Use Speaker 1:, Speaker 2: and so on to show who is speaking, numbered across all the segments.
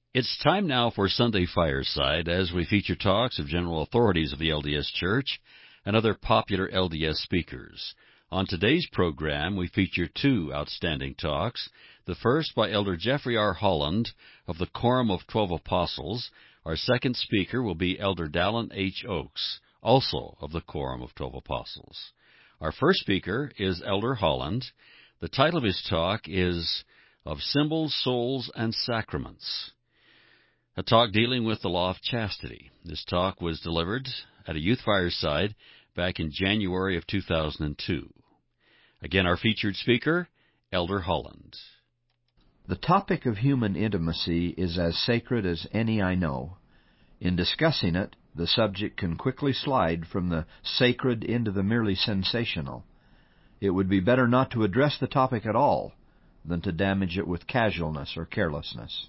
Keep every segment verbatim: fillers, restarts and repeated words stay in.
Speaker 1: It's time now for Sunday Fireside as we feature talks of general authorities of the L D S Church and other popular L D S speakers. On today's program, we feature two outstanding talks. The first by Elder Jeffrey R. Holland of the Quorum of Twelve Apostles. Our second speaker will be Elder Dallin H. Oaks, also of the Quorum of Twelve Apostles. Our first speaker is Elder Holland. The title of his talk is Of Symbols, Souls, and Sacraments, a talk dealing with the law of chastity. This talk was delivered at a youth fireside back in January of two thousand two. Again, our featured speaker, Elder Holland.
Speaker 2: The topic of human intimacy is as sacred as any I know. In discussing it, the subject can quickly slide from the sacred into the merely sensational. It would be better not to address the topic at all than to damage it with casualness or carelessness.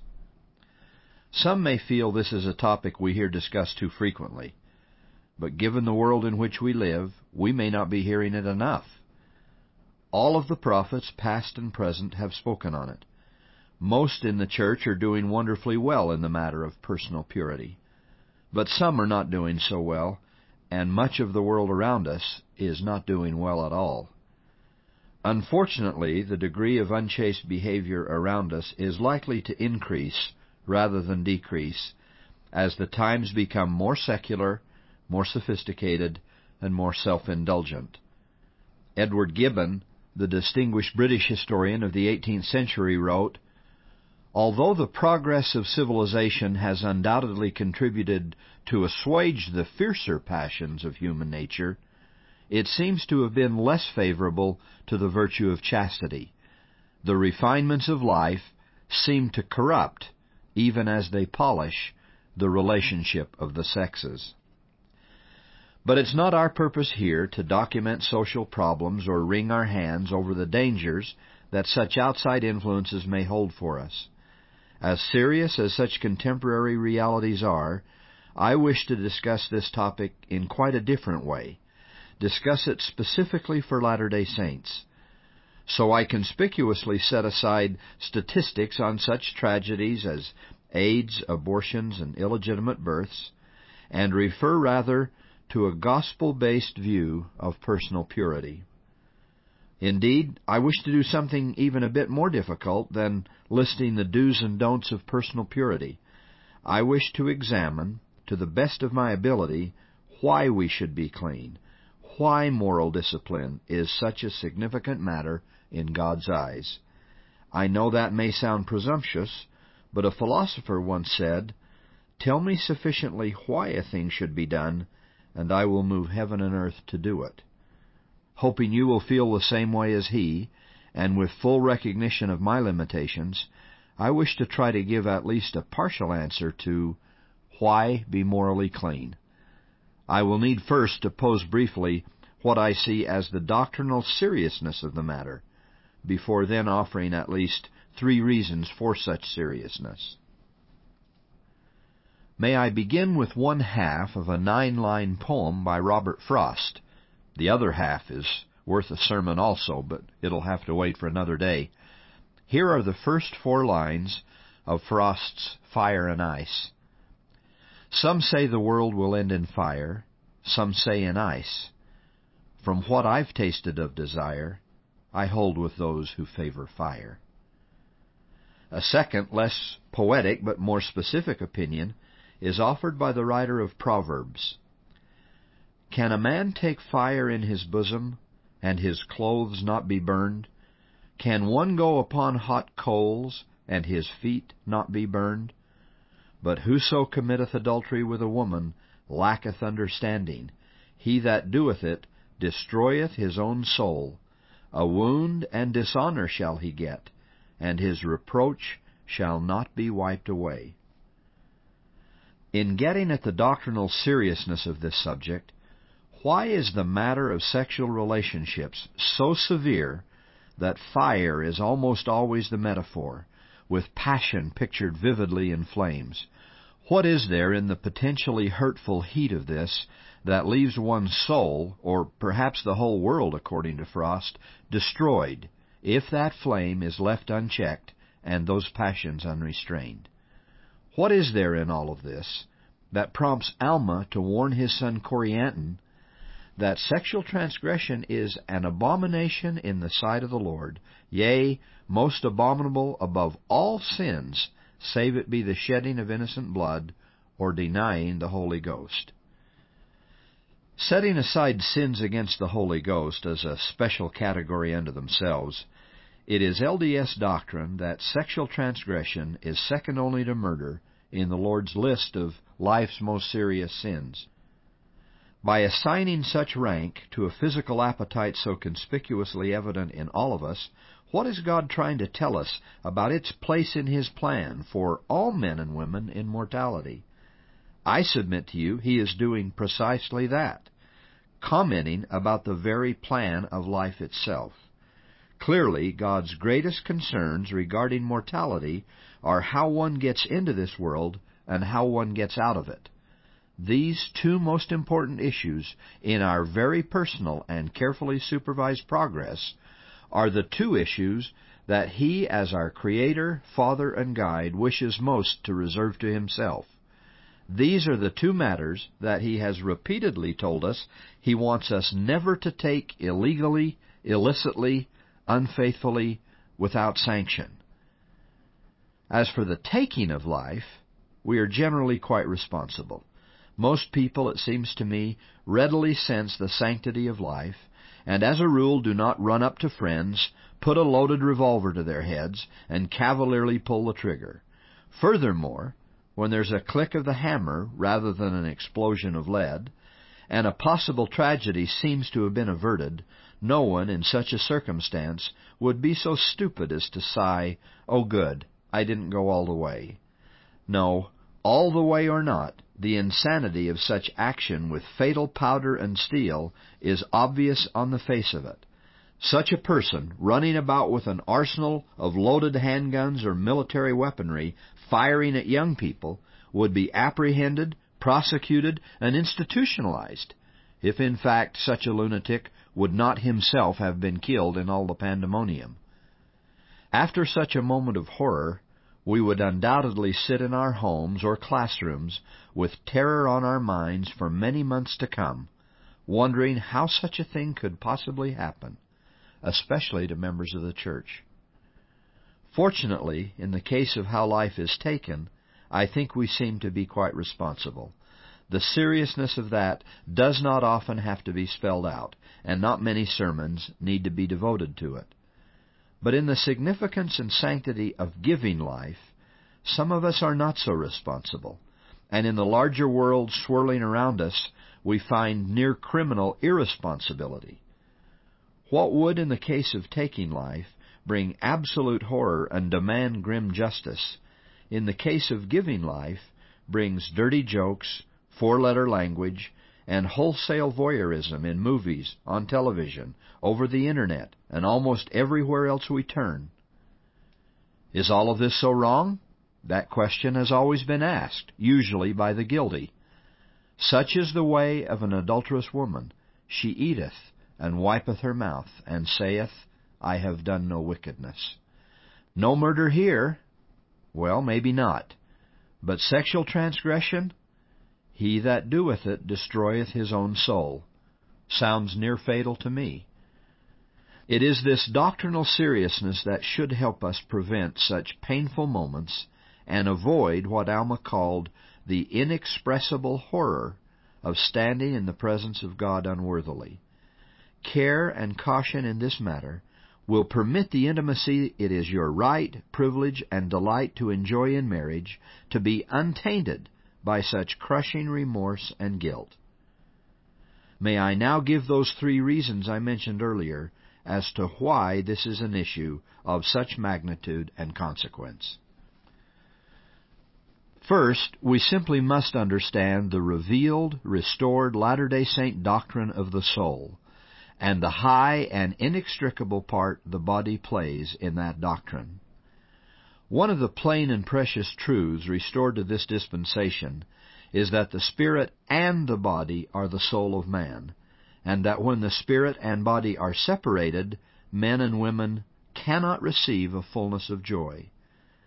Speaker 2: Some may feel this is a topic we hear discussed too frequently, but given the world in which we live, we may not be hearing it enough. All of the prophets, past and present, have spoken on it. Most in the church are doing wonderfully well in the matter of personal purity, but some are not doing so well, and much of the world around us is not doing well at all. Unfortunately, the degree of unchaste behavior around us is likely to increase rather than decrease as the times become more secular, more sophisticated, and more self-indulgent. Edward Gibbon, the distinguished British historian of the eighteenth century, wrote, "Although the progress of civilization has undoubtedly contributed to assuage the fiercer passions of human nature, it seems to have been less favorable to the virtue of chastity. The refinements of life seem to corrupt, even as they polish, the relationship of the sexes." But it's not our purpose here to document social problems or wring our hands over the dangers that such outside influences may hold for us. As serious as such contemporary realities are, I wish to discuss this topic in quite a different way, discuss it specifically for Latter-day Saints. So I conspicuously set aside statistics on such tragedies as AIDS, abortions, and illegitimate births, and refer rather to a gospel-based view of personal purity. Indeed, I wish to do something even a bit more difficult than listing the do's and don'ts of personal purity. I wish to examine, to the best of my ability, why we should be clean, why moral discipline is such a significant matter in God's eyes. I know that may sound presumptuous, but a philosopher once said, "Tell me sufficiently why a thing should be done, and I will move heaven and earth to do it." Hoping you will feel the same way as he, and with full recognition of my limitations, I wish to try to give at least a partial answer to why be morally clean. I will need first to pose briefly what I see as the doctrinal seriousness of the matter, before then offering at least three reasons for such seriousness. May I begin with one half of a nine-line poem by Robert Frost. The other half is worth a sermon also, but it'll have to wait for another day. Here are the first four lines of Frost's Fire and Ice. Some say the world will end in fire, some say in ice. From what I've tasted of desire, I hold with those who favor fire. A second, less poetic but more specific opinion is offered by the writer of Proverbs. Can a man take fire in his bosom, and his clothes not be burned? Can one go upon hot coals, and his feet not be burned? But whoso committeth adultery with a woman lacketh understanding. He that doeth it destroyeth his own soul. A wound and dishonor shall he get, and his reproach shall not be wiped away. In getting at the doctrinal seriousness of this subject, why is the matter of sexual relationships so severe that fire is almost always the metaphor, with passion pictured vividly in flames? What is there in the potentially hurtful heat of this that leaves one's soul, or perhaps the whole world according to Frost, destroyed, if that flame is left unchecked and those passions unrestrained? What is there in all of this that prompts Alma to warn his son Corianton that sexual transgression is an abomination in the sight of the Lord, yea, most abominable above all sins, save it be the shedding of innocent blood or denying the Holy Ghost? Setting aside sins against the Holy Ghost as a special category unto themselves, it is L D S doctrine that sexual transgression is second only to murder in the Lord's list of life's most serious sins. By assigning such rank to a physical appetite so conspicuously evident in all of us, what is God trying to tell us about its place in His plan for all men and women in mortality? I submit to you He is doing precisely that, commenting about the very plan of life itself. Clearly, God's greatest concerns regarding mortality are how one gets into this world and how one gets out of it. These two most important issues in our very personal and carefully supervised progress are the two issues that He, as our Creator, Father, and Guide, wishes most to reserve to Himself. These are the two matters that He has repeatedly told us He wants us never to take illegally, illicitly, unfaithfully, without sanction. As for the taking of life, we are generally quite responsible. Most people, it seems to me, readily sense the sanctity of life, and as a rule do not run up to friends, put a loaded revolver to their heads, and cavalierly pull the trigger. Furthermore, when there's a click of the hammer rather than an explosion of lead, and a possible tragedy seems to have been averted, no one in such a circumstance would be so stupid as to sigh, "Oh good, I didn't go all the way." No, all the way or not, the insanity of such action with fatal powder and steel is obvious on the face of it. Such a person, running about with an arsenal of loaded handguns or military weaponry, firing at young people, would be apprehended, prosecuted, and institutionalized, if in fact such a lunatic would not himself have been killed in all the pandemonium. After such a moment of horror, we would undoubtedly sit in our homes or classrooms with terror on our minds for many months to come, wondering how such a thing could possibly happen, especially to members of the church. Fortunately, in the case of how life is taken, I think we seem to be quite responsible. The seriousness of that does not often have to be spelled out, and not many sermons need to be devoted to it. But in the significance and sanctity of giving life, some of us are not so responsible, and in the larger world swirling around us, we find near criminal irresponsibility. What would, in the case of taking life, bring absolute horror and demand grim justice, in the case of giving life, brings dirty jokes, four-letter language, and wholesale voyeurism in movies, on television, over the Internet, and almost everywhere else we turn. Is all of this so wrong? That question has always been asked, usually by the guilty. Such is the way of an adulterous woman. She eateth, and wipeth her mouth, and saith, I have done no wickedness. No murder here? Well, maybe not. But sexual transgression? He that doeth it destroyeth his own soul. Sounds near fatal to me. It is this doctrinal seriousness that should help us prevent such painful moments and avoid what Alma called the inexpressible horror of standing in the presence of God unworthily. Care and caution in this matter will permit the intimacy it is your right, privilege, and delight to enjoy in marriage to be untainted by such crushing remorse and guilt. May I now give those three reasons I mentioned earlier as to why this is an issue of such magnitude and consequence. First, we simply must understand the revealed, restored Latter-day Saint doctrine of the soul, and the high and inextricable part the body plays in that doctrine. One of the plain and precious truths restored to this dispensation is that the spirit and the body are the soul of man, and that when the spirit and body are separated, men and women cannot receive a fullness of joy.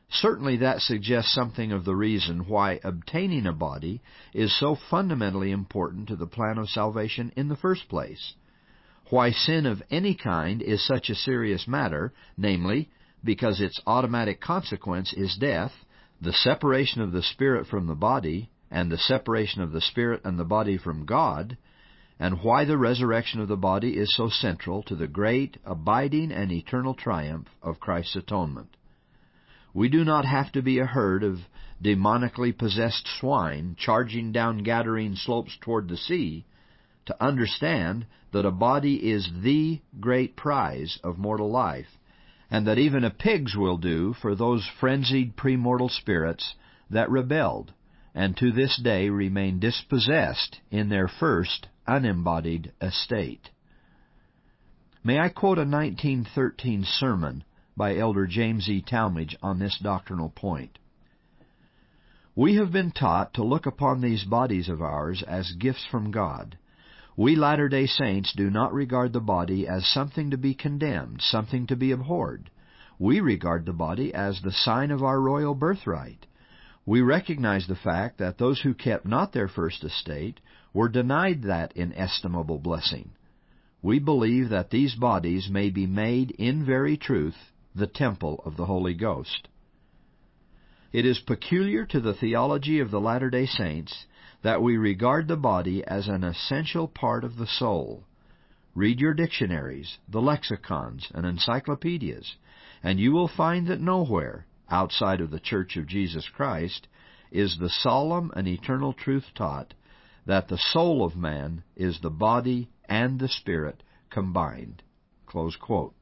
Speaker 2: Certainly that suggests something of the reason why obtaining a body is so fundamentally important to the plan of salvation in the first place. Why sin of any kind is such a serious matter, namely, because its automatic consequence is death, the separation of the spirit from the body, and the separation of the spirit and the body from God, and why the resurrection of the body is so central to the great, abiding, and eternal triumph of Christ's atonement. We do not have to be a herd of demonically possessed swine charging down Gadarene slopes toward the sea to understand that a body is the great prize of mortal life, and that even a pig's will do for those frenzied premortal spirits that rebelled, and to this day remain dispossessed in their first unembodied estate. May I quote a nineteen thirteen sermon by Elder James E. Talmage on this doctrinal point. We have been taught to look upon these bodies of ours as gifts from God. We Latter-day Saints do not regard the body as something to be condemned, something to be abhorred. We regard the body as the sign of our royal birthright. We recognize the fact that those who kept not their first estate were denied that inestimable blessing. We believe that these bodies may be made in very truth the temple of the Holy Ghost. It is peculiar to the theology of the Latter-day Saints that we regard the body as an essential part of the soul. Read your dictionaries, the lexicons, and encyclopedias, and you will find that nowhere, outside of the Church of Jesus Christ, is the solemn and eternal truth taught that the soul of man is the body and the spirit combined. Close quote.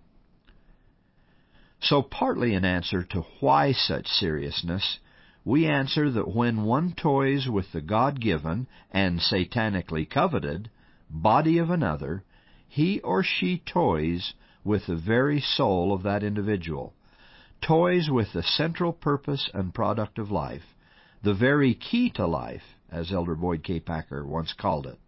Speaker 2: So partly in answer to why such seriousness, we answer that when one toys with the God-given and satanically coveted body of another, he or she toys with the very soul of that individual, toys with the central purpose and product of life, the very key to life, as Elder Boyd K. Packer once called it.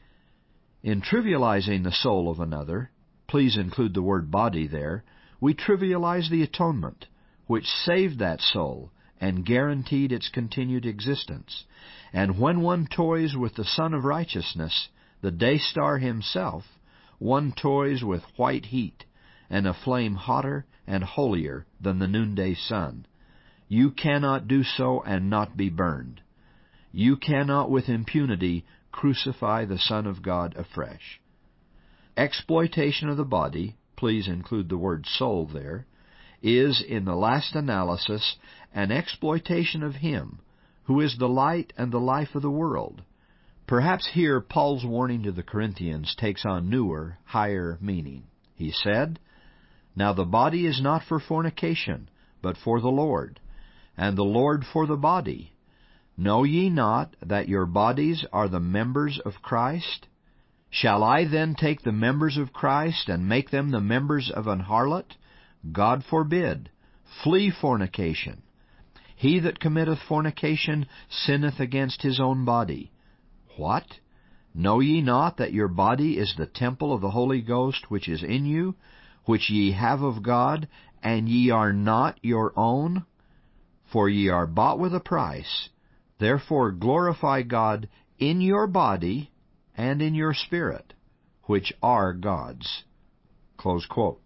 Speaker 2: In trivializing the soul of another, please include the word body there, we trivialize the atonement, which saved that soul and guaranteed its continued existence. And when one toys with the Son of Righteousness, the day star himself, one toys with white heat, and a flame hotter and holier than the noonday sun. You cannot do so and not be burned. You cannot with impunity crucify the Son of God afresh. Exploitation of the body, please include the word soul there, is, in the last analysis, an exploitation of Him, who is the light and the life of the world. Perhaps here Paul's warning to the Corinthians takes on newer, higher meaning. He said, "Now the body is not for fornication, but for the Lord, and the Lord for the body. Know ye not that your bodies are the members of Christ? Shall I then take the members of Christ and make them the members of an harlot? God forbid. Flee fornication. He that committeth fornication sinneth against his own body. What? Know ye not that your body is the temple of the Holy Ghost which is in you, which ye have of God, and ye are not your own? For ye are bought with a price. Therefore glorify God in your body and in your spirit, which are God's." Close quote.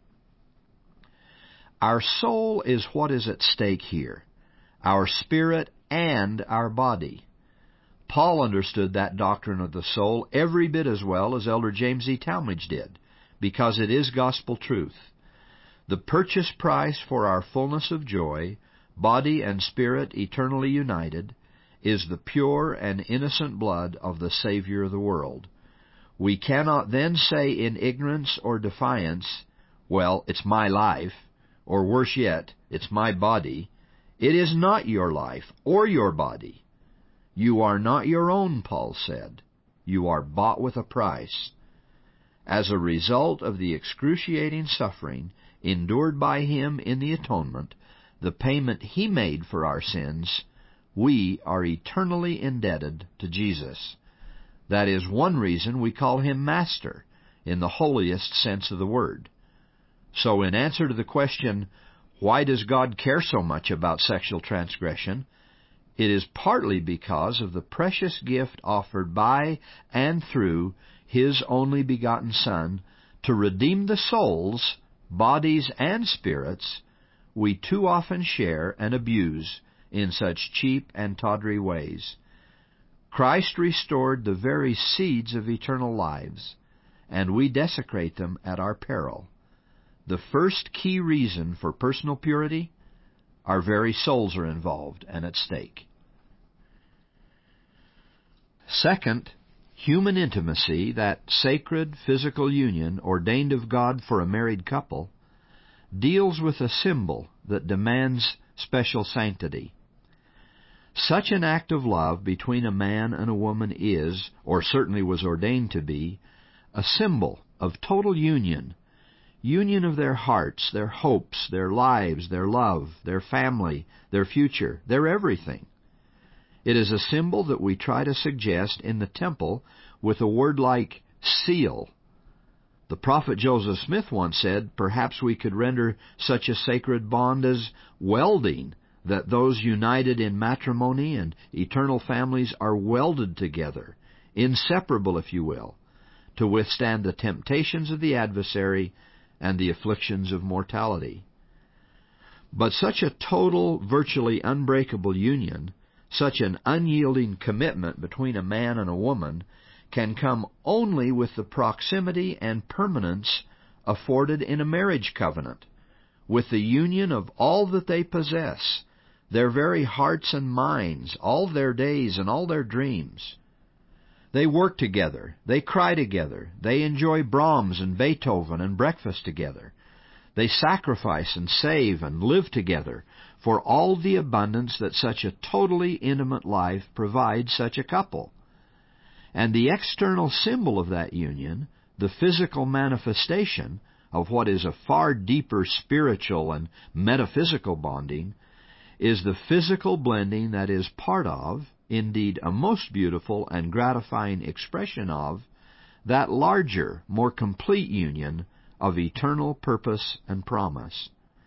Speaker 2: Our soul is what is at stake here, our spirit and our body. Paul understood that doctrine of the soul every bit as well as Elder James E. Talmage did, because it is gospel truth. The purchase price for our fullness of joy, body and spirit eternally united, is the pure and innocent blood of the Savior of the world. We cannot then say in ignorance or defiance, "Well, it's my life," or worse yet, "It's my body." It is not your life or your body. You are not your own, Paul said. You are bought with a price. As a result of the excruciating suffering endured by Him in the atonement, the payment He made for our sins, we are eternally indebted to Jesus. That is one reason we call Him Master, in the holiest sense of the word. So in answer to the question, Why does God care so much about sexual transgression? It is partly because of the precious gift offered by and through His only begotten Son to redeem the souls, bodies, and spirits we too often share and abuse in such cheap and tawdry ways. Christ restored the very seeds of eternal lives, and we desecrate them at our peril. The first key reason for personal purity: our very souls are involved and at stake. Second, human intimacy, that sacred physical union ordained of God for a married couple, deals with a symbol that demands special sanctity. Such an act of love between a man and a woman is, or certainly was ordained to be, a symbol of total union, union of their hearts, their hopes, their lives, their love, their family, their future, their everything. It is a symbol that we try to suggest in the temple with a word like seal. The prophet Joseph Smith once said, perhaps we could render such a sacred bond as welding, that those united in matrimony and eternal families are welded together, inseparable, if you will, to withstand the temptations of the adversary and the afflictions of mortality. But such a total, virtually unbreakable union, such an unyielding commitment between a man and a woman, can come only with the proximity and permanence afforded in a marriage covenant, with the union of all that they possess, their very hearts and minds, all their days and all their dreams. They work together, they cry together, they enjoy Brahms and Beethoven and breakfast together. They sacrifice and save and live together for all the abundance that such a totally intimate life provides such a couple. And the external symbol of that union, the physical manifestation of what is a far deeper spiritual and metaphysical bonding, is the physical blending that is part of, indeed a most beautiful and gratifying expression of, that larger, more complete union of eternal purpose and promise.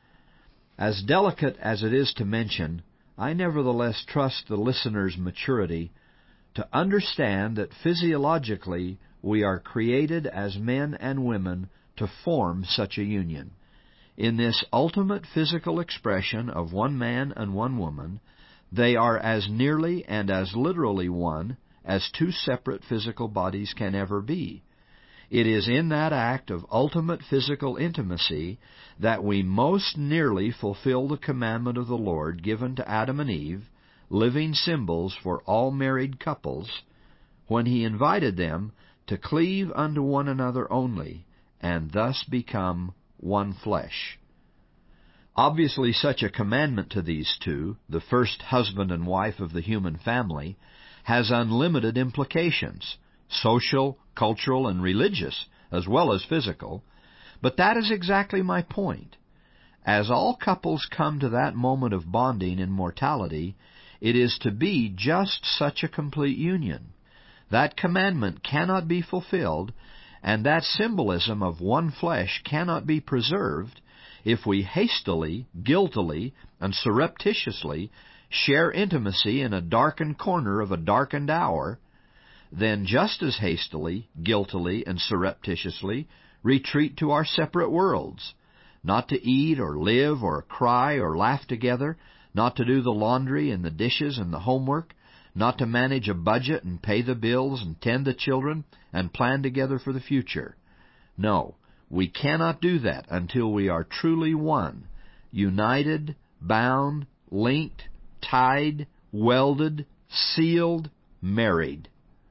Speaker 2: As delicate as it is to mention, I nevertheless trust the listener's maturity to understand that physiologically we are created as men and women to form such a union. In this ultimate physical expression of one man and one woman, they are as nearly and as literally one as two separate physical bodies can ever be. It is in that act of ultimate physical intimacy that we most nearly fulfill the commandment of the Lord given to Adam and Eve, living symbols for all married couples, when He invited them to cleave unto one another only, and thus become one flesh. Obviously, such a commandment to these two, the first husband and wife of the human family, has unlimited implications, social, cultural, and religious, as well as physical. But that is exactly my point. As all couples come to that moment of bonding in mortality, it is to be just such a complete union. That commandment cannot be fulfilled, and that symbolism of one flesh cannot be preserved, if we hastily, guiltily, and surreptitiously share intimacy in a darkened corner of a darkened hour, then just as hastily, guiltily, and surreptitiously retreat to our separate worlds, not to eat or live or cry or laugh together, not to do the laundry and the dishes and the homework, not to manage a budget and pay the bills and tend the children and plan together for the future. No, we cannot do that until we are truly one, united, bound, linked, tied, welded, sealed, married.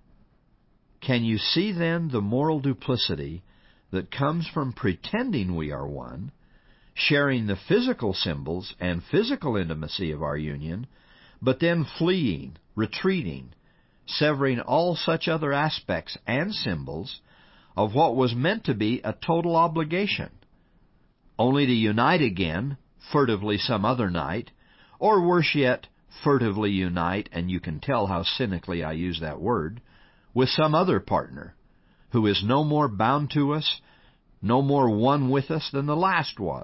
Speaker 2: Can you see then the moral duplicity that comes from pretending we are one, sharing the physical symbols and physical intimacy of our union, but then fleeing, retreating, severing all such other aspects and symbols of what was meant to be a total obligation, only to unite again, furtively some other night, or worse yet, furtively unite, and you can tell how cynically I use that word, with some other partner, who is no more bound to us, no more one with us than the last was,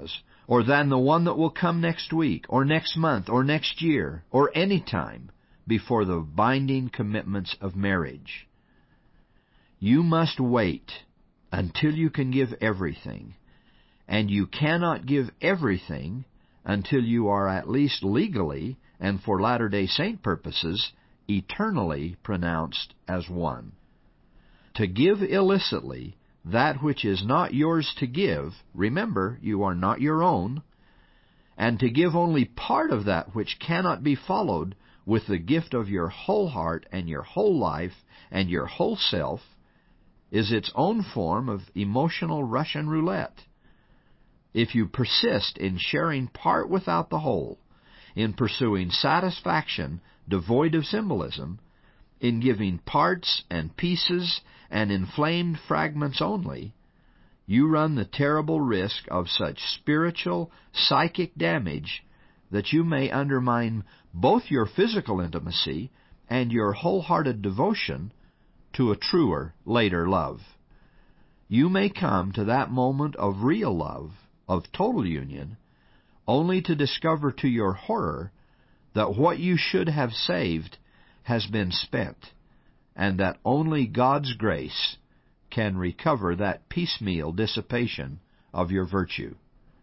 Speaker 2: or than the one that will come next week, or next month, or next year, or any time before the binding commitments of marriage. You must wait until you can give everything, and you cannot give everything until you are at least legally, and for Latter-day Saint purposes, eternally pronounced as one. To give illicitly that which is not yours to give, remember, you are not your own, and to give only part of that which cannot be followed with the gift of your whole heart and your whole life and your whole self, is its own form of emotional Russian roulette. If you persist in sharing part without the whole, in pursuing satisfaction devoid of symbolism, in giving parts and pieces and inflamed fragments only, you run the terrible risk of such spiritual, psychic damage that you may undermine both your physical intimacy and your wholehearted devotion to a truer, later love. You may come to that moment of real love, of total union, only to discover to your horror that what you should have saved has been spent, and that only God's grace can recover that piecemeal dissipation of your virtue.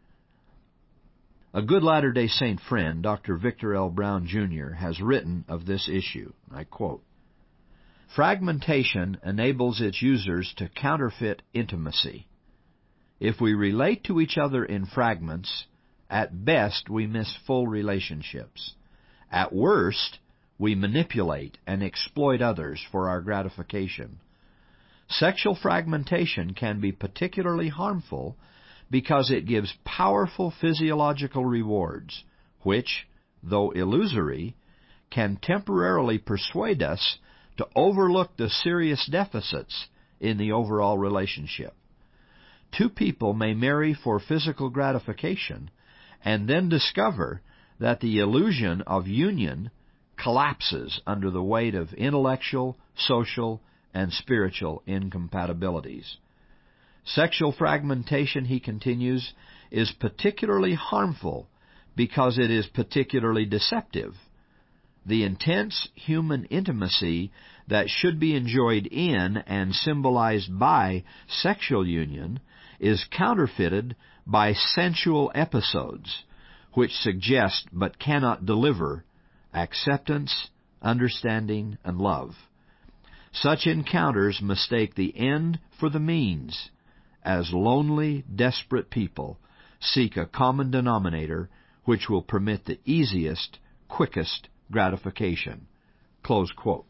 Speaker 2: A good Latter-day Saint friend, Doctor Victor L. Brown, Junior, has written of this issue, I quote, "Fragmentation enables its users to counterfeit intimacy. If we relate to each other in fragments, at best we miss full relationships. At worst, we manipulate and exploit others for our gratification. Sexual fragmentation can be particularly harmful because it gives powerful physiological rewards, which, though illusory, can temporarily persuade us to overlook the serious deficits in the overall relationship. Two people may marry for physical gratification and then discover that the illusion of union collapses under the weight of intellectual, social, and spiritual incompatibilities. Sexual fragmentation," he continues, "is particularly harmful because it is particularly deceptive. The intense human intimacy that should be enjoyed in and symbolized by sexual union is counterfeited by sensual episodes, which suggest but cannot deliver acceptance, understanding, and love. Such encounters mistake the end for the means, as lonely, desperate people seek a common denominator which will permit the easiest, quickest gratification." Close quote.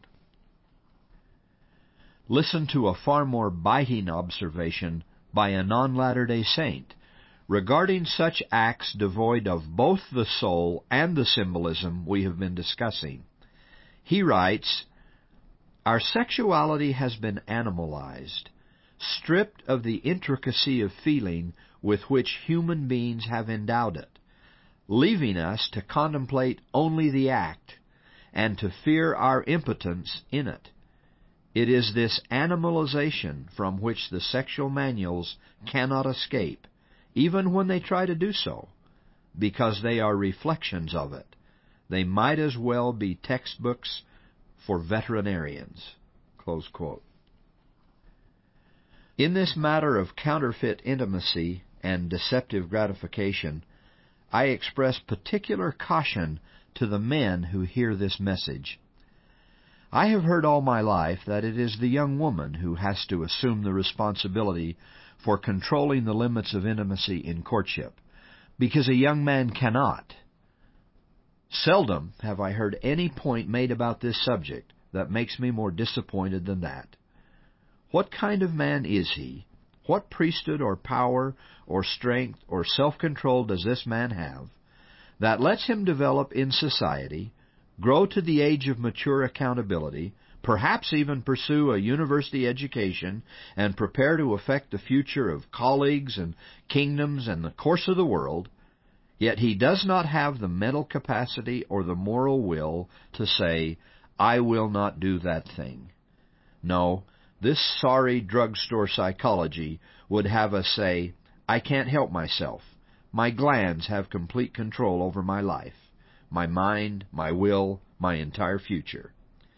Speaker 2: Listen to a far more biting observation by a non-Latter-day Saint regarding such acts devoid of both the soul and the symbolism we have been discussing. He writes, "Our sexuality has been animalized, stripped of the intricacy of feeling with which human beings have endowed it, leaving us to contemplate only the act and to fear our impotence in it. It is this animalization from which the sexual manuals cannot escape, even when they try to do so, because they are reflections of it. They might as well be textbooks for veterinarians." Close quote. In this matter of counterfeit intimacy and deceptive gratification, I express particular caution to the men who hear this message. I have heard all my life that it is the young woman who has to assume the responsibility for controlling the limits of intimacy in courtship, because a young man cannot. Seldom have I heard any point made about this subject that makes me more disappointed than that. What kind of man is he? What priesthood or power or strength or self-control does this man have that lets him develop in society, grow to the age of mature accountability, perhaps even pursue a university education, and prepare to affect the future of colleagues and kingdoms and the course of the world, yet he does not have the mental capacity or the moral will to say, "I will not do that thing"? No, this sorry drugstore psychology would have us say, "I can't help myself. my glands have complete control over my life, my mind, my will, my entire future.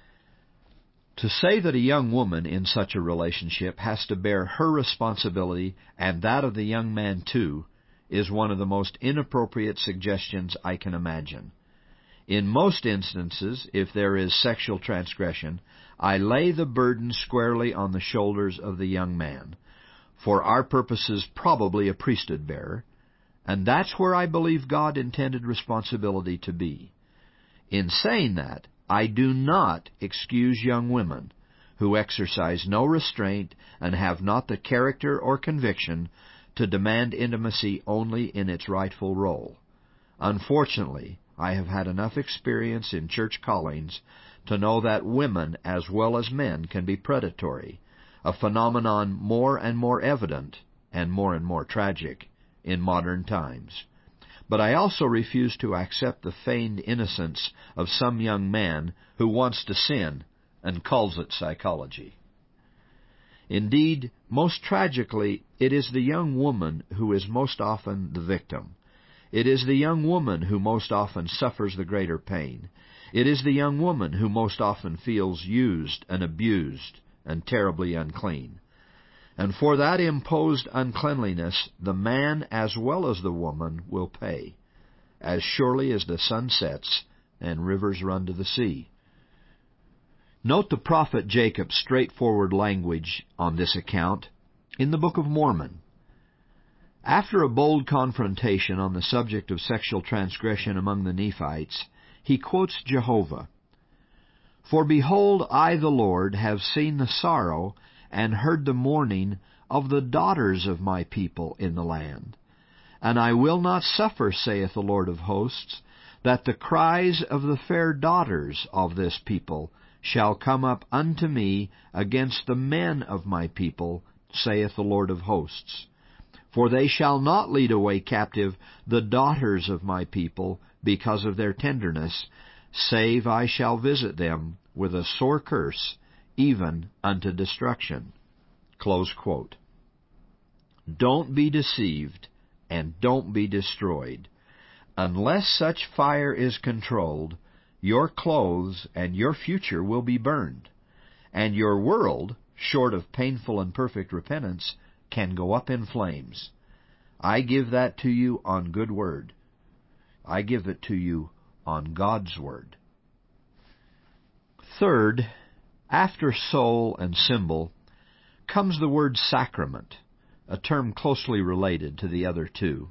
Speaker 2: To say that a young woman in such a relationship has to bear her responsibility and that of the young man too is one of the most inappropriate suggestions I can imagine. In most instances, if there is sexual transgression, I lay the burden squarely on the shoulders of the young man, for our purposes probably a priesthood bearer, and that's where I believe God intended responsibility to be. In saying that, I do not excuse young women who exercise no restraint and have not the character or conviction to demand intimacy only in its rightful role. Unfortunately, I have had enough experience in church callings to know that women as well as men can be predatory, a phenomenon more and more evident and more and more tragic in modern times. But I also refuse to accept the feigned innocence of some young man who wants to sin and calls it psychology. Indeed, most tragically, it is the young woman who is most often the victim. It is the young woman who most often suffers the greater pain. It is the young woman who most often feels used and abused and terribly unclean. And for that imposed uncleanliness, the man as well as the woman will pay, as surely as the sun sets and rivers run to the sea. Note the prophet Jacob's straightforward language on this account in the Book of Mormon. After a bold confrontation on the subject of sexual transgression among the Nephites, he quotes Jehovah, "For behold, I the Lord have seen the sorrow and heard the mourning of the daughters of my people in the land. And I will not suffer, saith the Lord of hosts, that the cries of the fair daughters of this people shall come up unto me against the men of my people, saith the Lord of hosts. For they shall not lead away captive the daughters of my people because of their tenderness, save I shall visit them with a sore curse, even unto destruction." Close quote. Don't be deceived, and don't be destroyed. Unless such fire is controlled, your clothes and your future will be burned, and your world, short of painful and perfect repentance, can go up in flames. I give that to you on good word. I give it to you on God's word. Third, after soul and symbol, comes the word sacrament, a term closely related to the other two.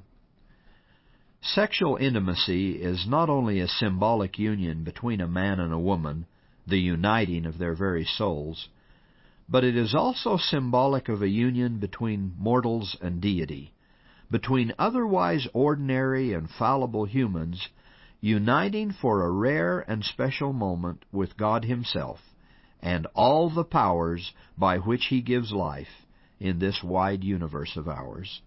Speaker 2: Sexual intimacy is not only a symbolic union between a man and a woman, the uniting of their very souls, but it is also symbolic of a union between mortals and deity, between otherwise ordinary and fallible humans, uniting for a rare and special moment with God Himself and all the powers by which He gives life in this wide universe of ours.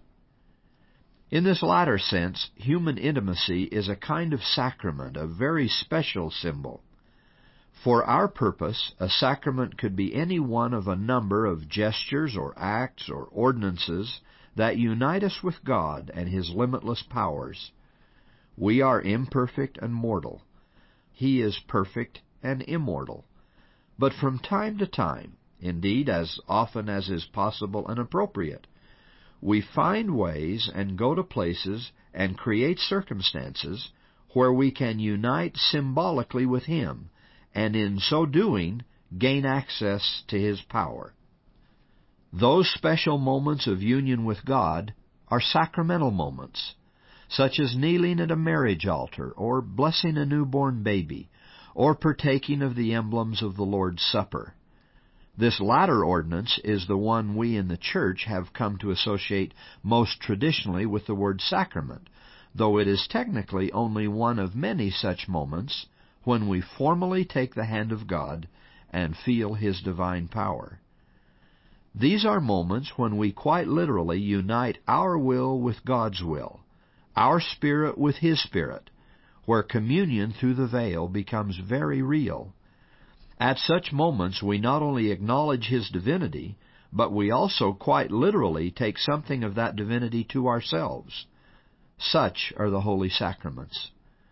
Speaker 2: In this latter sense, human intimacy is a kind of sacrament, a very special symbol. For our purpose, a sacrament could be any one of a number of gestures or acts or ordinances that unite us with God and His limitless powers. We are imperfect and mortal. He is perfect and immortal. But from time to time, indeed as often as is possible and appropriate, we find ways and go to places and create circumstances where we can unite symbolically with Him, and in so doing, gain access to His power. Those special moments of union with God are sacramental moments, such as kneeling at a marriage altar, or blessing a newborn baby, or partaking of the emblems of the Lord's Supper. This latter ordinance is the one we in the Church have come to associate most traditionally with the word sacrament, though it is technically only one of many such moments when we formally take the hand of God and feel His divine power. These are moments when we quite literally unite our will with God's will, our spirit with His Spirit, where communion through the veil becomes very real. At such moments we not only acknowledge His divinity, but we also quite literally take something of that divinity to ourselves. Such are the holy sacraments.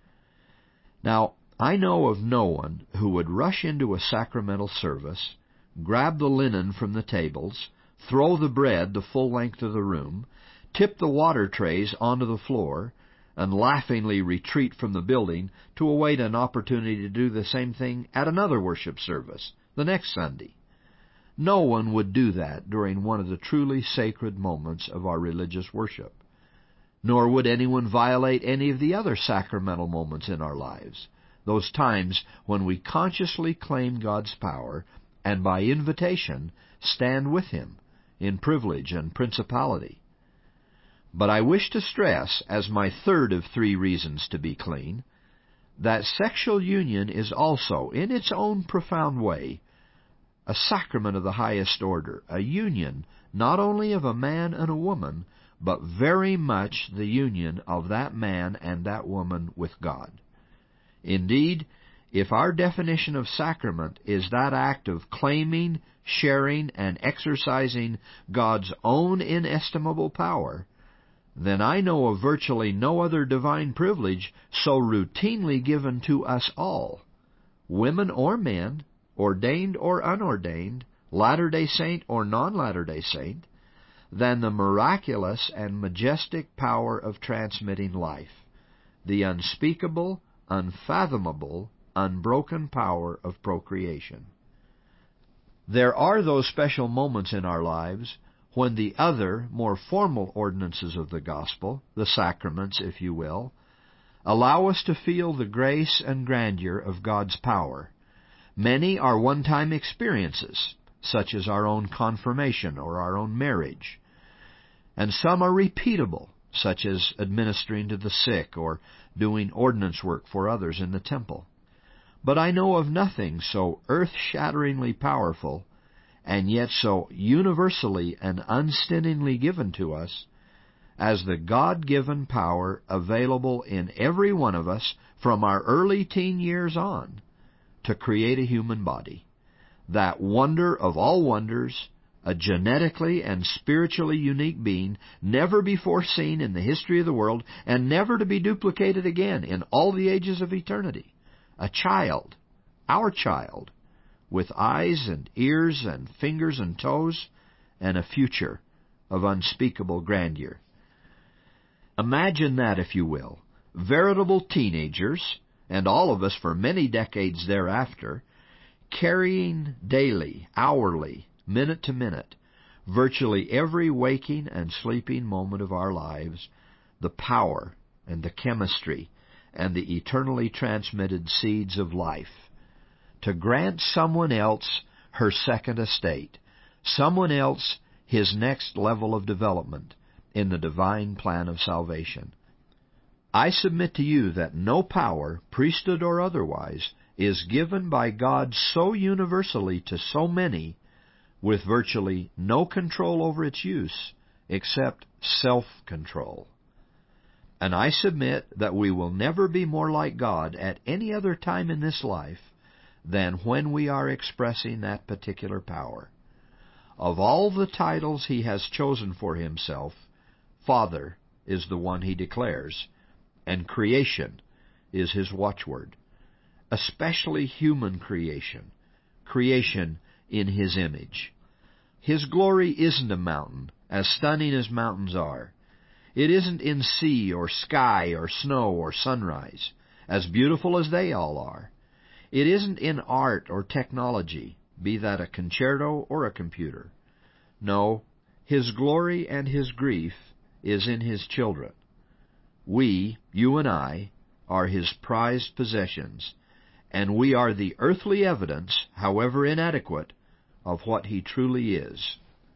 Speaker 2: Now, I know of no one who would rush into a sacramental service, grab the linen from the tables, throw the bread the full length of the room, tip the water trays onto the floor, and laughingly retreat from the building to await an opportunity to do the same thing at another worship service the next Sunday. No one would do that during one of the truly sacred moments of our religious worship. Nor would anyone violate any of the other sacramental moments in our lives, those times when we consciously claim God's power and by invitation stand with Him in privilege and principality. But I wish to stress, as my third of three reasons to be clean, that sexual union is also, in its own profound way, a sacrament of the highest order, a union not only of a man and a woman, but very much the union of that man and that woman with God. Indeed, if our definition of sacrament is that act of claiming, sharing, and exercising God's own inestimable power, then I know of virtually no other divine privilege so routinely given to us all, women or men, ordained or unordained, Latter-day Saint or non-Latter-day Saint, than the miraculous and majestic power of transmitting life, the unspeakable, unfathomable, unbroken power of procreation. There are those special moments in our lives when the other, more formal ordinances of the gospel, the sacraments, if you will, allow us to feel the grace and grandeur of God's power. Many are one-time experiences, such as our own confirmation or our own marriage. And some are repeatable, such as administering to the sick or doing ordinance work for others in the temple. But I know of nothing so earth-shatteringly powerful and yet so universally and unstintingly given to us as the God-given power available in every one of us from our early teen years on to create a human body. That wonder of all wonders, a genetically and spiritually unique being, never before seen in the history of the world, and never to be duplicated again in all the ages of eternity. A child, our child, with eyes and ears and fingers and toes, and a future of unspeakable grandeur. Imagine that, if you will. Veritable teenagers, and all of us for many decades thereafter, carrying daily, hourly, minute to minute, virtually every waking and sleeping moment of our lives, the power and the chemistry and the eternally transmitted seeds of life, to grant someone else her second estate, someone else his next level of development in the divine plan of salvation. I submit to you that no power, priesthood or otherwise, is given by God so universally to so many with virtually no control over its use except self-control. And I submit that we will never be more like God at any other time in this life than when we are expressing that particular power. Of all the titles He has chosen for Himself, Father is the one He declares, and creation is His watchword, especially human creation, creation in His image. His glory isn't a mountain, as stunning as mountains are. It isn't in sea or sky or snow or sunrise, as beautiful as they all are. It isn't in art or technology, be that a concerto or a computer. No, His glory and His grief is in His children. We, you and I, are His prized possessions, and we are the earthly evidence, however inadequate, of what He truly is.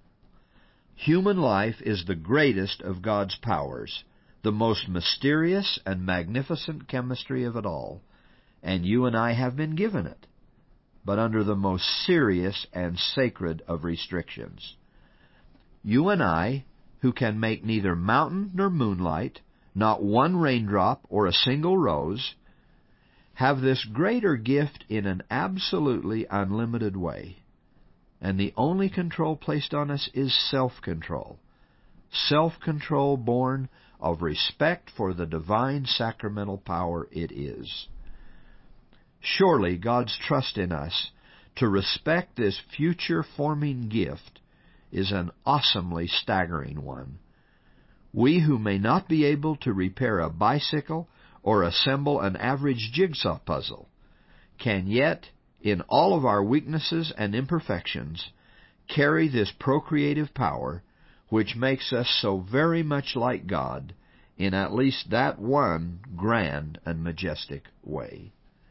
Speaker 2: Human life is the greatest of God's powers, the most mysterious and magnificent chemistry of it all, and you and I have been given it, but under the most serious and sacred of restrictions. You and I, who can make neither mountain nor moonlight, not one raindrop or a single rose, have this greater gift in an absolutely unlimited way. And the only control placed on us is self-control. Self-control born of respect for the divine sacramental power it is. Surely God's trust in us to respect this future-forming gift is an awesomely staggering one. We who may not be able to repair a bicycle or assemble an average jigsaw puzzle can yet, in all of our weaknesses and imperfections, carry this procreative power which makes us so very much like God in at least that one grand and majestic way.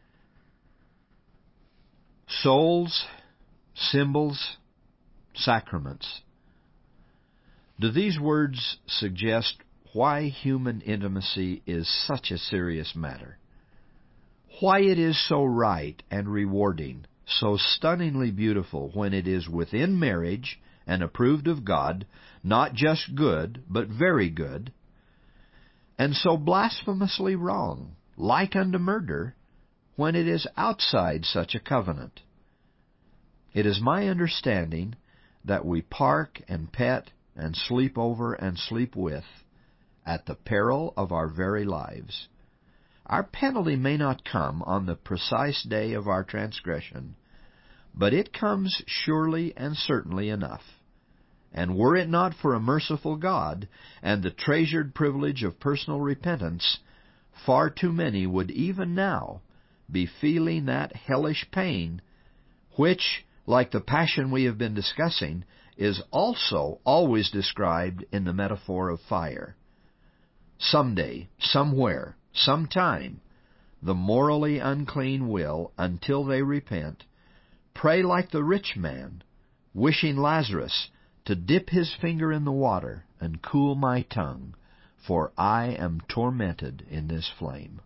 Speaker 2: Souls, symbols, sacraments. Do these words suggest why human intimacy is such a serious matter? Why it is so right and rewarding, so stunningly beautiful when it is within marriage and approved of God, not just good, but very good, and so blasphemously wrong, like unto murder, when it is outside such a covenant. It is my understanding that we park and pet and sleep over and sleep with at the peril of our very lives. Our penalty may not come on the precise day of our transgression, but it comes surely and certainly enough. And were it not for a merciful God and the treasured privilege of personal repentance, far too many would even now be feeling that hellish pain, which, like the passion we have been discussing, is also always described in the metaphor of fire. Someday, somewhere, sometime, the morally unclean will, until they repent, pray like the rich man, wishing Lazarus to dip his finger in the water and cool my tongue, for I am tormented in this flame.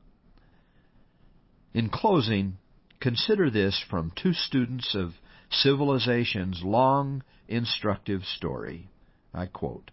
Speaker 2: In closing, consider this from two students of civilization's long, instructive story. I quote,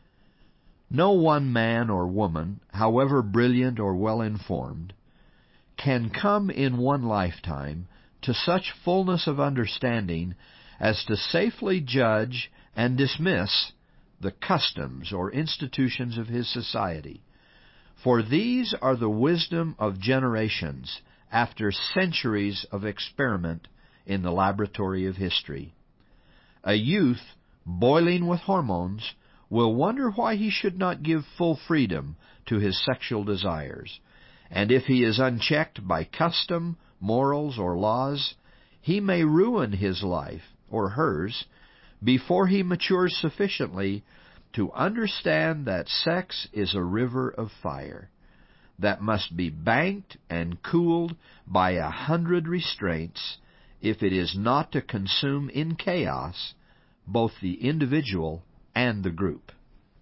Speaker 2: "No one man or woman, however brilliant or well-informed, can come in one lifetime to such fullness of understanding as to safely judge and dismiss the customs or institutions of his society, for these are the wisdom of generations after centuries of experiment in the laboratory of history. A youth boiling with hormones will wonder why he should not give full freedom to his sexual desires, and if he is unchecked by custom, morals, or laws, he may ruin his life, or hers, before he matures sufficiently to understand that sex is a river of fire that must be banked and cooled by a hundred restraints if it is not to consume in chaos both the individual and the group."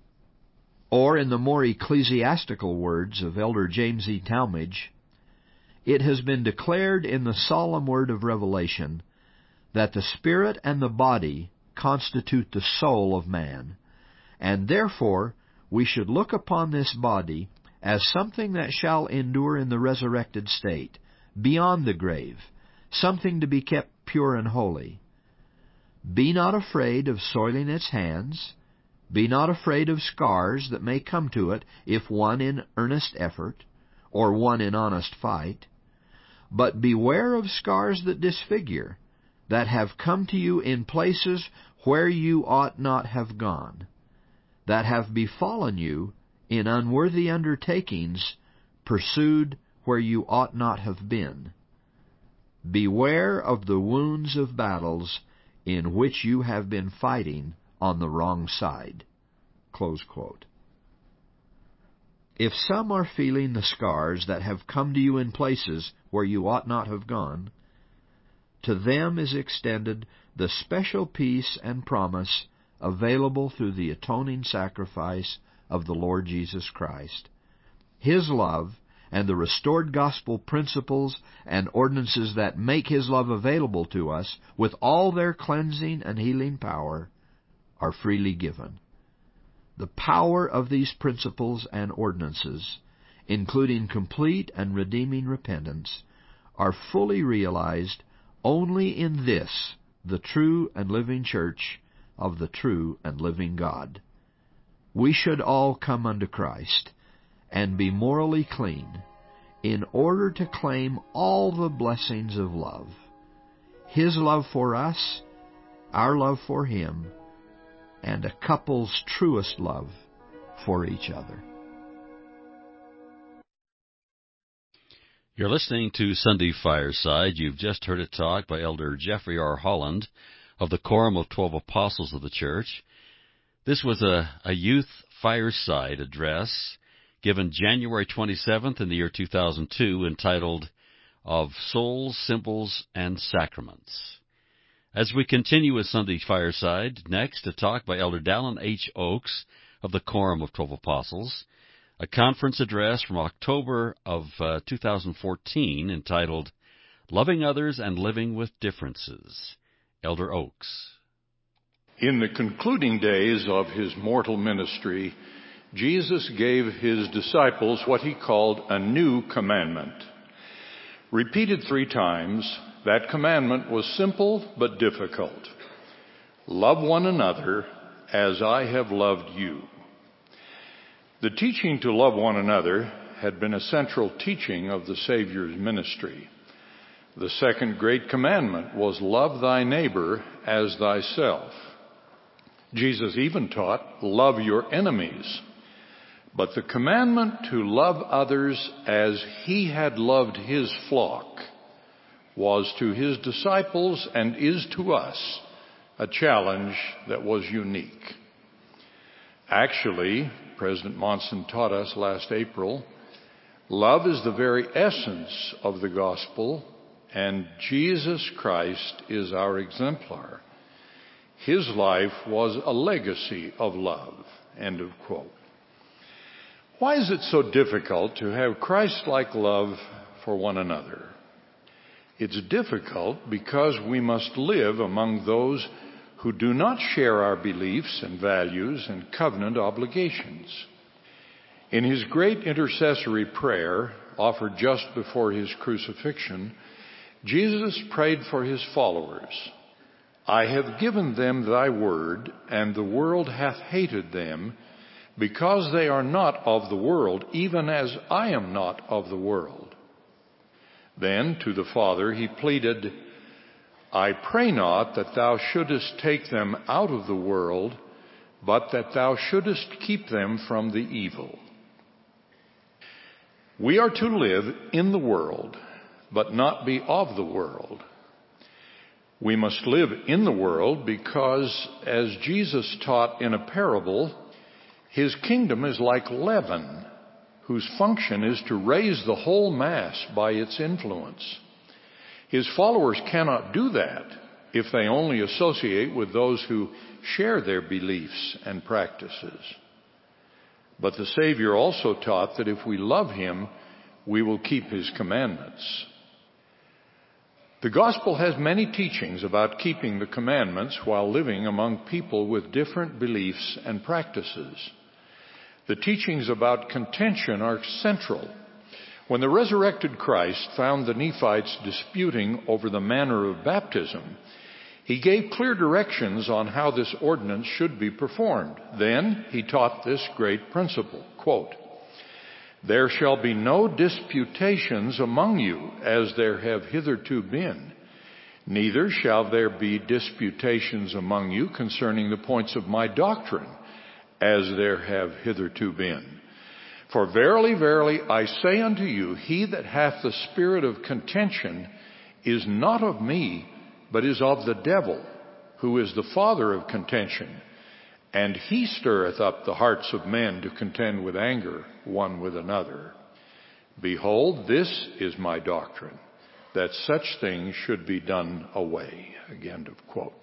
Speaker 2: Or, in the more ecclesiastical words of Elder James E. Talmage, "It has been declared in the solemn word of Revelation that the spirit and the body constitute the soul of man, and therefore we should look upon this body as something that shall endure in the resurrected state, beyond the grave, something to be kept pure and holy. Be not afraid of soiling its hands. Be not afraid of scars that may come to it if one in earnest effort, or one in honest fight. But beware of scars that disfigure, that have come to you in places where you ought not have gone, that have befallen you in unworthy undertakings, pursued where you ought not have been. Beware of the wounds of battles in which you have been fighting on the wrong side." Close quote. If some are feeling the scars that have come to you in places where you ought not have gone, to them is extended the special peace and promise available through the atoning sacrifice of the Lord Jesus Christ. His love and the restored gospel principles and ordinances that make His love available to us with all their cleansing and healing power are freely given. The power of these principles and ordinances, including complete and redeeming repentance, are fully realized only in this, the true and living church of the true and living God. We should all come unto Christ and be morally clean in order to claim all the blessings of love. His love for us, our love for Him, and a couple's truest love for each other.
Speaker 1: You're listening to Sunday Fireside. You've just heard a talk by Elder Jeffrey R. Holland of the Quorum of Twelve Apostles of the Church. This was a, a youth fireside address given January twenty-seventh in the year two thousand two, entitled Of Souls, Symbols, and Sacraments. As we continue with Sunday Fireside, next a talk by Elder Dallin H. Oaks of the Quorum of Twelve Apostles, a conference address from October of uh, two thousand fourteen entitled Loving Others and Living with Differences. Elder Oaks.
Speaker 3: In the concluding days of His mortal ministry, Jesus gave His disciples what He called a new commandment. Repeated three times, that commandment was simple but difficult. Love one another as I have loved you. The teaching to love one another had been a central teaching of the Savior's ministry. The second great commandment was love thy neighbor as thyself. Jesus even taught, love your enemies. But the commandment to love others as He had loved His flock was to His disciples and is to us a challenge that was unique. Actually, President Monson taught us last April, love is the very essence of the gospel, and Jesus Christ is our exemplar. His life was a legacy of love. End of quote. Why is it so difficult to have Christ-like love for one another? It's difficult because we must live among those who do not share our beliefs and values and covenant obligations. In His great intercessory prayer, offered just before His crucifixion, Jesus prayed for His followers. I have given them thy word, and the world hath hated them, because they are not of the world, even as I am not of the world. Then to the Father He pleaded, I pray not that thou shouldest take them out of the world, but that thou shouldest keep them from the evil. We are to live in the world, but not be of the world. We must live in the world because, as Jesus taught in a parable, His kingdom is like leaven, whose function is to raise the whole mass by its influence. His followers cannot do that if they only associate with those who share their beliefs and practices. But the Savior also taught that if we love Him, we will keep His commandments. The gospel has many teachings about keeping the commandments while living among people with different beliefs and practices. The teachings about contention are central. When the resurrected Christ found the Nephites disputing over the manner of baptism, He gave clear directions on how this ordinance should be performed. Then He taught this great principle, quote, there shall be no disputations among you, as there have hitherto been. Neither shall there be disputations among you concerning the points of my doctrine, as there have hitherto been. For verily, verily, I say unto you, he that hath the spirit of contention is not of me, but is of the devil, who is the father of contention. And he stirreth up the hearts of men to contend with anger one with another. Behold, this is my doctrine, that such things should be done away. Again of quote.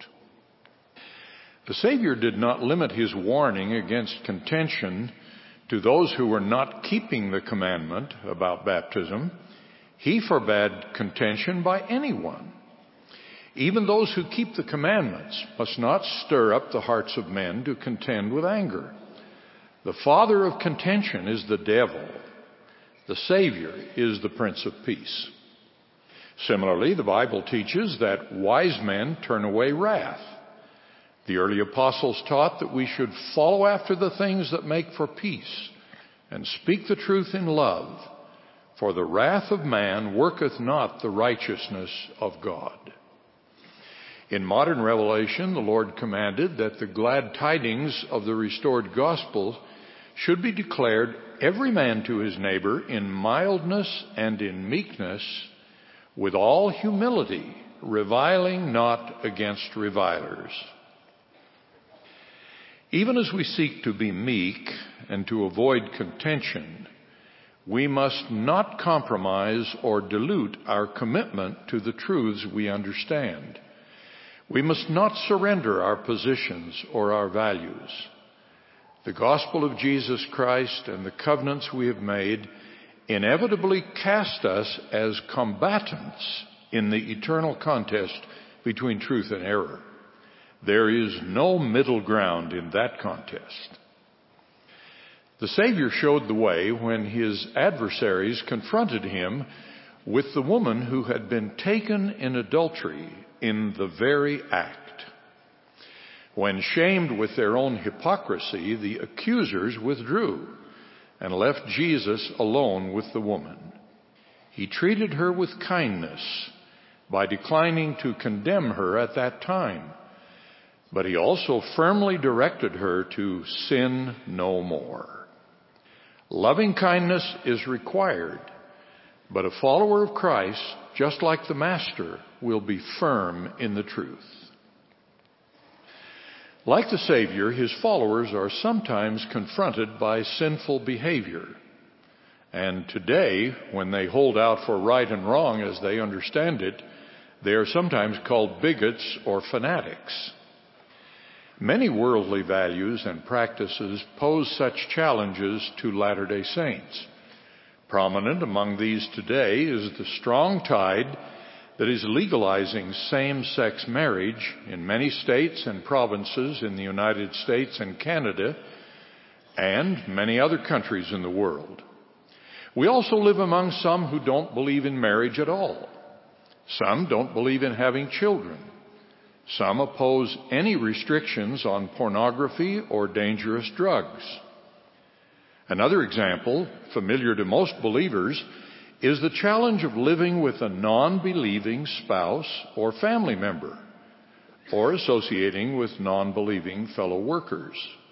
Speaker 3: The Savior did not limit His warning against contention to those who were not keeping the commandment about baptism. He forbade contention by anyone. Even those who keep the commandments must not stir up the hearts of men to contend with anger. The father of contention is the devil. The Savior is the Prince of Peace. Similarly, the Bible teaches that wise men turn away wrath. The early apostles taught that we should follow after the things that make for peace and speak the truth in love, for the wrath of man worketh not the righteousness of God. In modern revelation, the Lord commanded that the glad tidings of the restored gospel should be declared every man to his neighbor in mildness and in meekness, with all humility, reviling not against revilers. Even as we seek to be meek and to avoid contention, we must not compromise or dilute our commitment to the truths we understand. We must not surrender our positions or our values. The gospel of Jesus Christ and the covenants we have made inevitably cast us as combatants in the eternal contest between truth and error. There is no middle ground in that contest. The Savior showed the way when his adversaries confronted him with the woman who had been taken in adultery in the very act. When shamed with their own hypocrisy, the accusers withdrew and left Jesus alone with the woman. He treated her with kindness by declining to condemn her at that time, but he also firmly directed her to sin no more. Loving kindness is required, but a follower of Christ, just like the Master, will be firm in the truth. Like the Savior, his followers are sometimes confronted by sinful behavior. And today, when they hold out for right and wrong as they understand it, they are sometimes called bigots or fanatics. Many worldly values and practices pose such challenges to Latter-day Saints. Prominent among these today is the strong tide that is legalizing same-sex marriage in many states and provinces in the United States and Canada and many other countries in the world. We also live among some who don't believe in marriage at all. Some don't believe in having children. Some oppose any restrictions on pornography or dangerous drugs. Another example, familiar to most believers, is the challenge of living with a non-believing spouse or family member, or associating with non-believing fellow workers.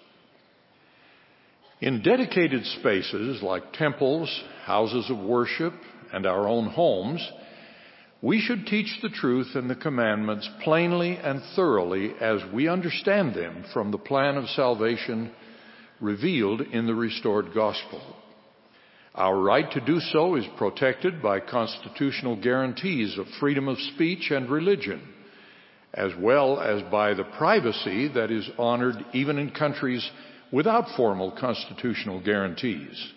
Speaker 3: In dedicated spaces like temples, houses of worship, and our own homes, we should teach the truth and the commandments plainly and thoroughly as we understand them from the plan of salvation revealed in the restored gospel. Our right to do so is protected by constitutional guarantees of freedom of speech and religion, as well as by the privacy that is honored even in countries without formal constitutional guarantees.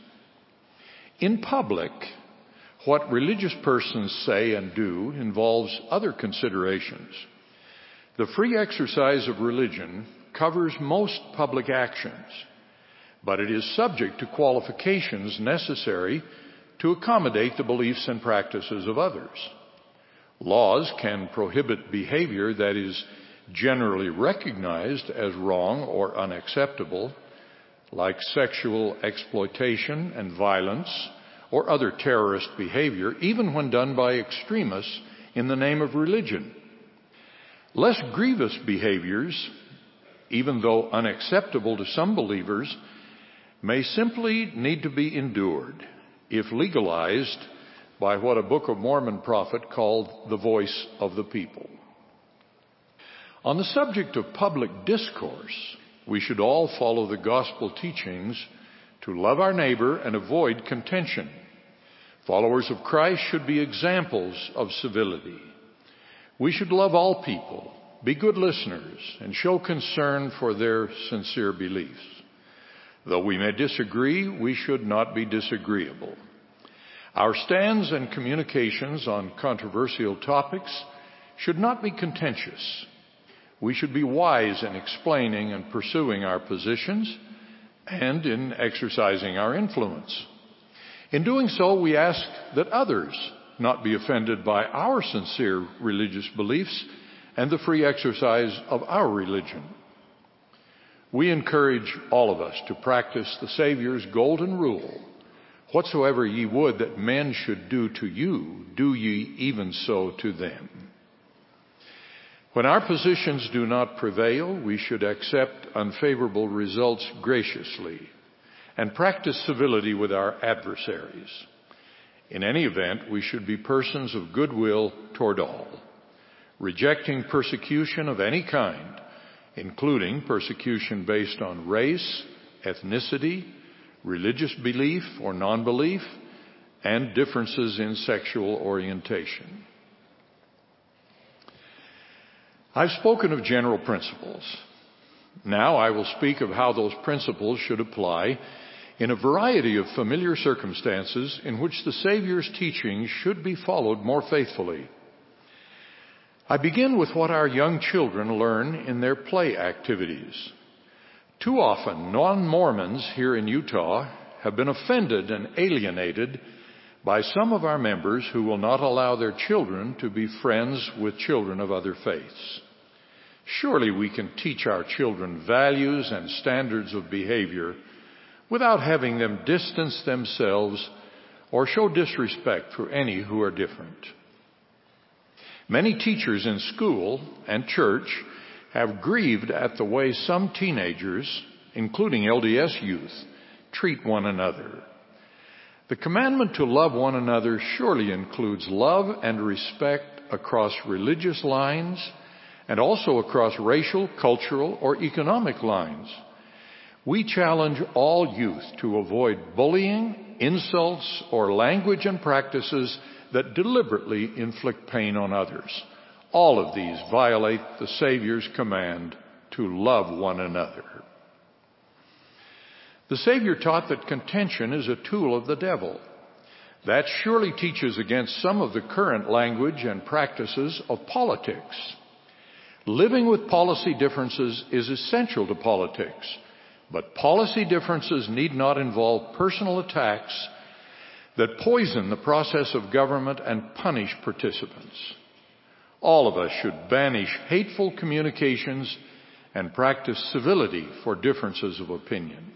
Speaker 3: In public, what religious persons say and do involves other considerations. The free exercise of religion covers most public actions, but it is subject to qualifications necessary to accommodate the beliefs and practices of others. Laws can prohibit behavior that is generally recognized as wrong or unacceptable, like sexual exploitation and violence or other terrorist behavior, even when done by extremists in the name of religion. Less grievous behaviors, even though unacceptable to some believers, may simply need to be endured if legalized by what a Book of Mormon prophet called the voice of the people. On the subject of public discourse, we should all follow the gospel teachings to love our neighbor and avoid contention. Followers of Christ should be examples of civility. We should love all people, be good listeners, and show concern for their sincere beliefs. Though we may disagree, we should not be disagreeable. Our stands and communications on controversial topics should not be contentious. We should be wise in explaining and pursuing our positions and in exercising our influence. In doing so, we ask that others not be offended by our sincere religious beliefs and the free exercise of our religion. We encourage all of us to practice the Savior's golden rule: whatsoever ye would that men should do to you, do ye even so to them. When our positions do not prevail, we should accept unfavorable results graciously and practice civility with our adversaries. In any event, we should be persons of goodwill toward all, rejecting persecution of any kind, including persecution based on race, ethnicity, religious belief or non-belief, and differences in sexual orientation. I've spoken of general principles. Now I will speak of how those principles should apply in a variety of familiar circumstances in which the Savior's teachings should be followed more faithfully. I begin with what our young children learn in their play activities. Too often, non-Mormons here in Utah have been offended and alienated by some of our members who will not allow their children to be friends with children of other faiths. Surely we can teach our children values and standards of behavior without having them distance themselves or show disrespect for any who are different. Many teachers in school and church have grieved at the way some teenagers, including L D S youth, treat one another. The commandment to love one another surely includes love and respect across religious lines and also across racial, cultural, or economic lines. We challenge all youth to avoid bullying, insults, or language and practices that deliberately inflict pain on others. All of these violate the Savior's command to love one another. The Savior taught that contention is a tool of the devil. That surely teaches against some of the current language and practices of politics. Living with policy differences is essential to politics, but policy differences need not involve personal attacks that poison the process of government and punish participants. All of us should banish hateful communications and practice civility for differences of opinion.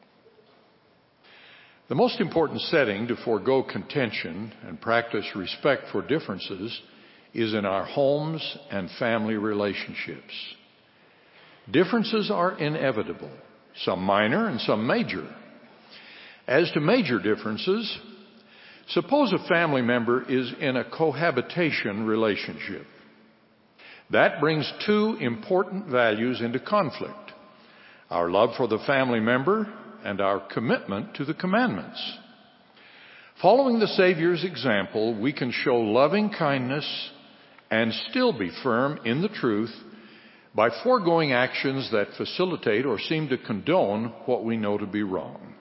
Speaker 3: The most important setting to forego contention and practice respect for differences is in our homes and family relationships. Differences are inevitable, some minor and some major. As to major differences, suppose a family member is in a cohabitation relationship. That brings two important values into conflict: our love for the family member and our commitment to the commandments. Following the Savior's example, we can show loving kindness and still be firm in the truth by foregoing actions that facilitate or seem to condone what we know to be wrong.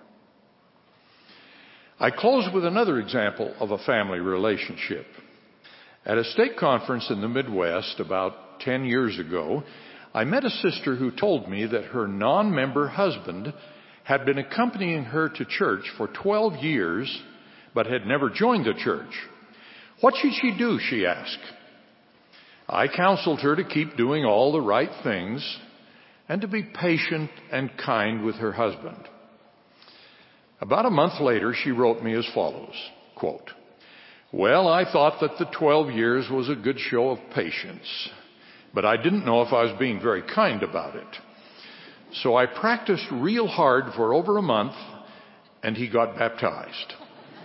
Speaker 3: I close with another example of a family relationship. At a stake conference in the Midwest about ten years ago, I met a sister who told me that her non-member husband had been accompanying her to church for twelve years, but had never joined the church. What should she do, she asked. I counseled her to keep doing all the right things and to be patient and kind with her husband. About a month later, she wrote me as follows, quote, "Well, I thought that the twelve years was a good show of patience, but I didn't know if I was being very kind about it. So I practiced real hard for over a month, and he got baptized."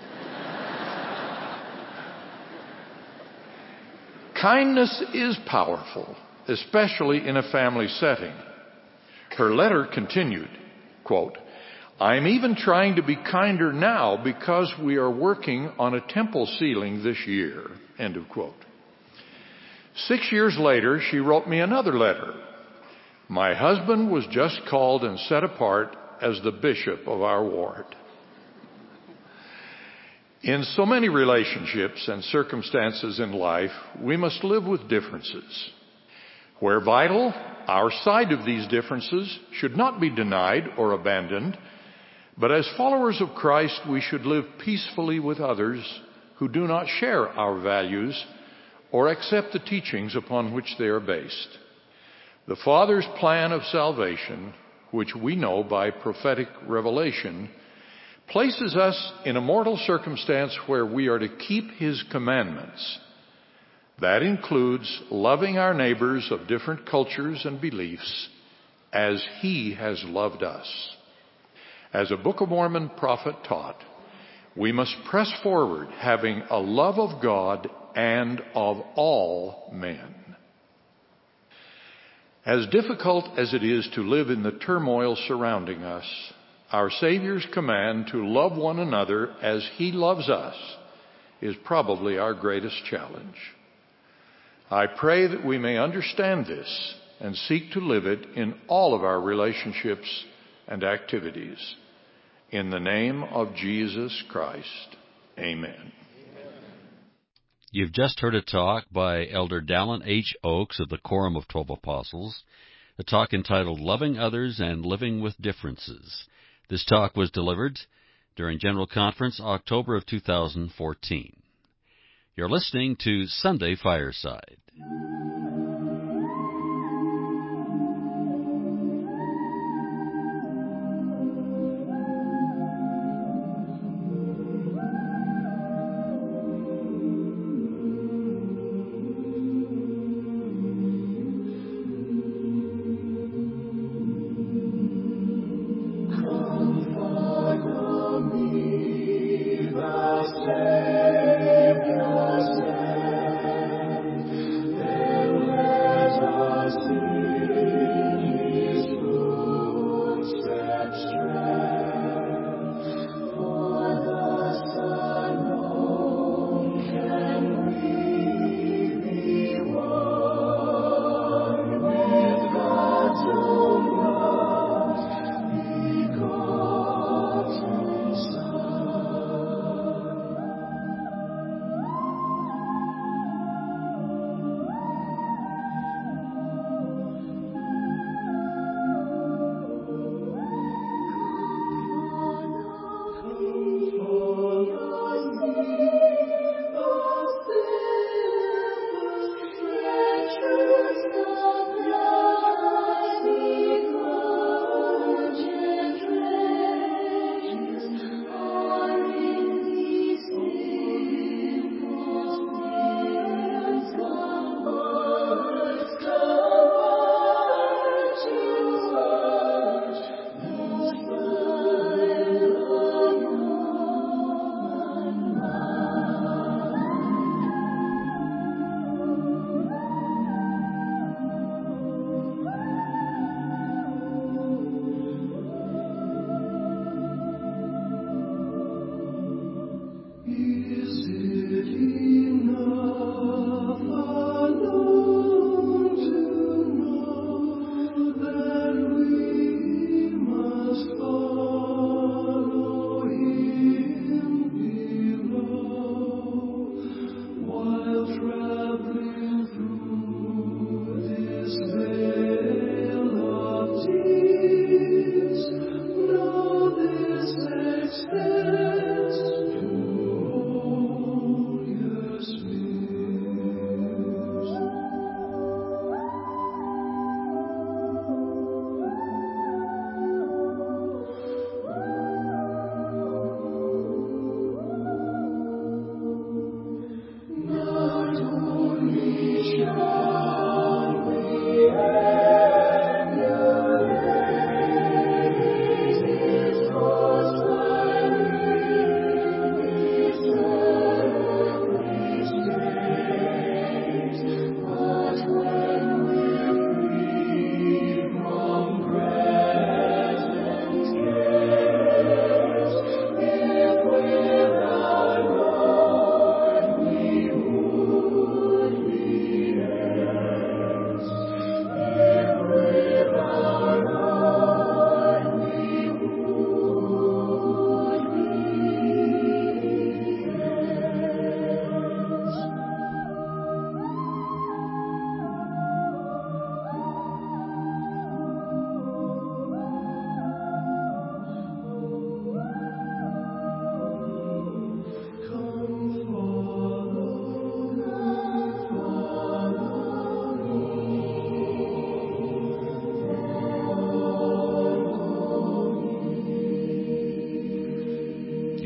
Speaker 3: Kindness is powerful, especially in a family setting. Her letter continued, quote, "I'm even trying to be kinder now because we are working on a temple ceiling this year," end of quote. Six years later, she wrote me another letter. "My husband was just called and set apart as the bishop of our ward." In so many relationships and circumstances in life, we must live with differences. Where vital, our side of these differences should not be denied or abandoned, but as followers of Christ, we should live peacefully with others who do not share our values or accept the teachings upon which they are based. The Father's plan of salvation which we know by prophetic revelation, places us in a mortal circumstance where we are to keep His commandments. That includes loving our neighbors of different cultures and beliefs as He has loved us. As a Book of Mormon prophet taught, we must press forward having a love of God and of all men. As difficult as it is to live in the turmoil surrounding us, our Savior's command to love one another as He loves us is probably our greatest challenge. I pray that we may understand this and seek to live it in all of our relationships and activities. In the name of Jesus Christ, amen.
Speaker 1: You've just heard a talk by Elder Dallin H. Oaks of the Quorum of Twelve Apostles, a talk entitled Loving Others and Living with Differences. This talk was delivered during General Conference, October of two thousand fourteen. You're listening to Sunday Fireside.
Speaker 4: Savior, send,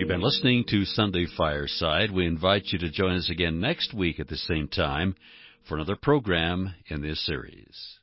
Speaker 1: You've been listening to Sunday Fireside. We invite you to join us again next week at the same time for another program in this series.